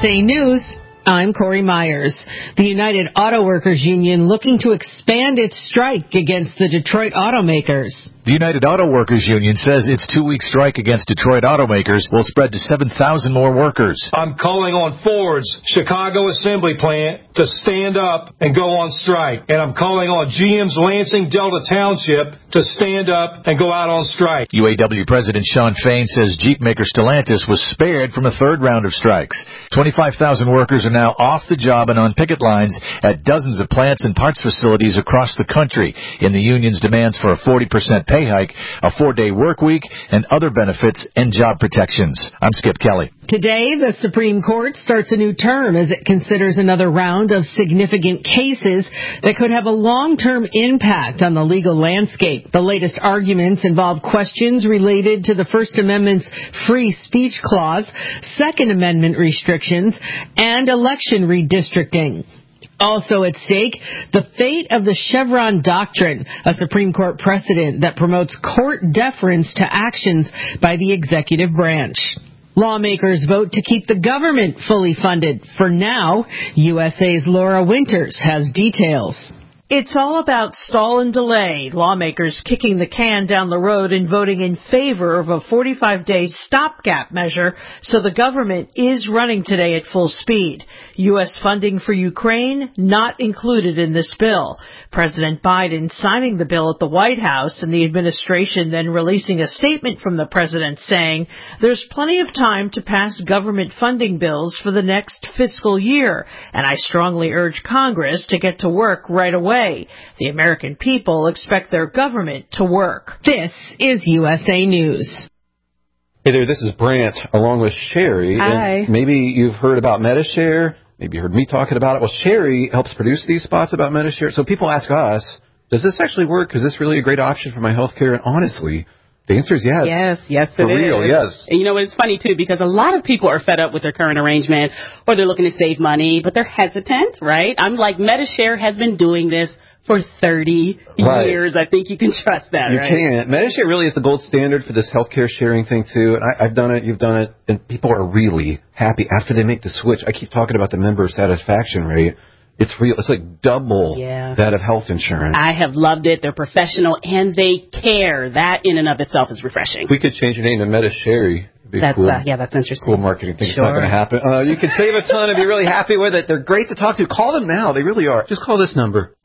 USA News, I'm Corey Myers. The United Auto Workers Union looking to expand its strike against the Detroit automakers. The United Auto Workers Union says its 2-week strike against Detroit automakers will spread to 7,000 more workers. I'm calling on Ford's Chicago assembly plant to stand up and go on strike. And I'm calling on GM's Lansing Delta Township to stand up and go out on strike. UAW President Shawn Fain says Jeep maker Stellantis was spared from a third round of strikes. 25,000 workers are now off the job and on picket lines at dozens of plants and parts facilities across the country in the union's demands for a 40% pay hike, a 4-day work week, and other benefits and job protections. I'm Skip Kelly. Today, the Supreme Court starts a new term as it considers another round of significant cases that could have a long-term impact on the legal landscape. The latest arguments involve questions related to the First Amendment's free speech clause, Second Amendment restrictions, and election redistricting. Also at stake, the fate of the Chevron doctrine, a Supreme Court precedent that promotes court deference to actions by the executive branch. Lawmakers vote to keep the government fully funded. For now, USA's Laura Winters has details. It's all about stall and delay, lawmakers kicking the can down the road and voting in favor of a 45-day stopgap measure so the government is running today at full speed. U.S. funding for Ukraine not included in this bill. President Biden signing the bill at the White House and the administration then releasing a statement from the president saying there's plenty of time to pass government funding bills for the next fiscal year, and I strongly urge Congress to get to work right away. The American people expect their government to work. This is USA News. Hey there, this is Brant along with Sherry. Hi. And maybe you've heard about MediShare. Maybe you heard me talking about it. Well, Sherry helps produce these spots about MediShare. So people ask us, does this actually work? Is this really a great option for my health care? And honestly, the answer is yes. Yes, for real, yes. And you know, it's funny, too, because a lot of people are fed up with their current arrangement or they're looking to save money, but they're hesitant, right? I'm like, MediShare has been doing this for 30 years. I think you can trust that, you right? You can. MediShare really is the gold standard for this healthcare sharing thing, too. And I've done it, you've done it, and people are really happy after they make the switch. I keep talking about the member satisfaction rate. It's real. It's like double that of health insurance. I have loved it. They're professional, and they care. That in and of itself is refreshing. We could change your name to MediShare. That's cool. That's interesting. Cool marketing thing. Sure. It's not going to happen. You can save a ton and be really happy with it. They're great to talk to. Call them now. They really are. Just call this number,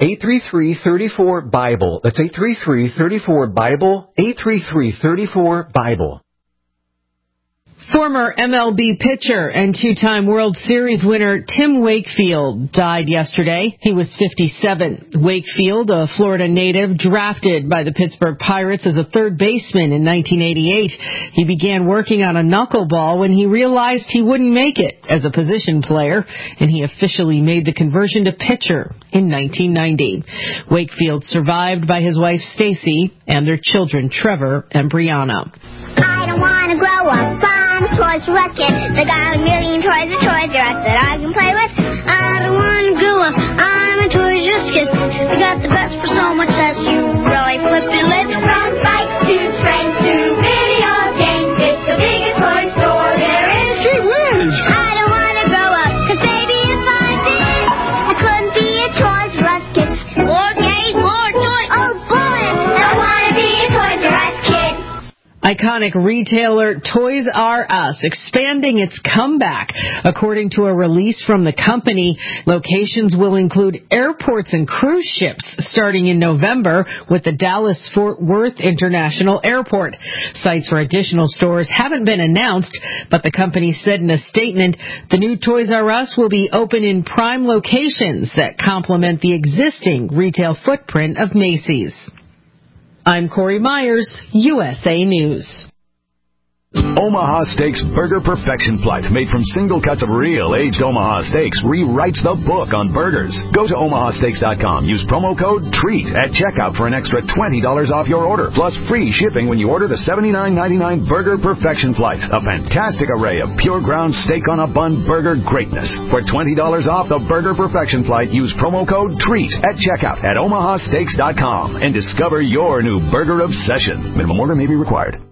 833-34-BIBLE. That's 833-34-BIBLE, 833-34-BIBLE. Former MLB pitcher and two-time World Series winner Tim Wakefield died yesterday. He was 57. Wakefield, a Florida native, drafted by the Pittsburgh Pirates as a third baseman in 1988. He began working on a knuckleball when he realized he wouldn't make it as a position player, and he officially made the conversion to pitcher in 1990. Wakefield survived by his wife Stacy and their children Trevor and Brianna. I don't want to grow up. I'm a Toys R Us kid. They got a million toys at Toys R Us that I can play with. I don't want to grow up. I'm a Toys R Us kid. They got the best for so much less. You really flip your lid. From bikes to trains to video games, it's the biggest toy store there is. Gee whiz! I don't want to grow up, 'cause baby, if I did, I couldn't be a Toys R Us kid. More games, more toys. Oh boy, I want to be a Toys R Us kid. Iconic retailer Toys R Us expanding its comeback. According to a release from the company, locations will include airports and cruise ships starting in November with the Dallas-Fort Worth International Airport. Sites for additional stores haven't been announced, but the company said in a statement the new Toys R Us will be open in prime locations that complement the existing retail footprint of Macy's. I'm Corey Myers, USA News. Omaha Steaks Burger Perfection Plate, made from single cuts of real aged Omaha steaks, rewrites the book on burgers. Go to omahasteaks.com. Use promo code TREAT at checkout for an extra $20 off your order, plus free shipping when you order the $79.99 Burger Perfection Plate. A fantastic array of pure ground steak on a bun burger greatness. For $20 off the Burger Perfection Plate, use promo code TREAT at checkout at omahasteaks.com and discover your new burger obsession. Minimum order may be required.